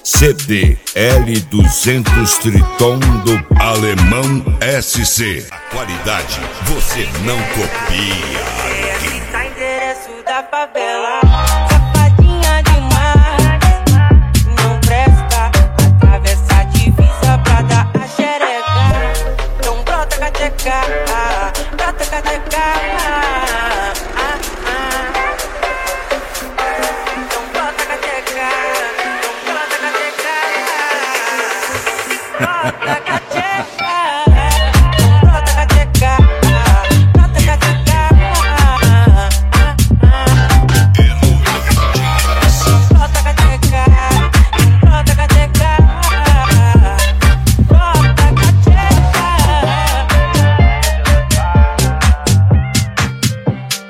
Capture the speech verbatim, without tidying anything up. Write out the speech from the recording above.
C D L duzentos Triton do Alemão S C. A qualidade você não copia. É, esse tá endereço da favela.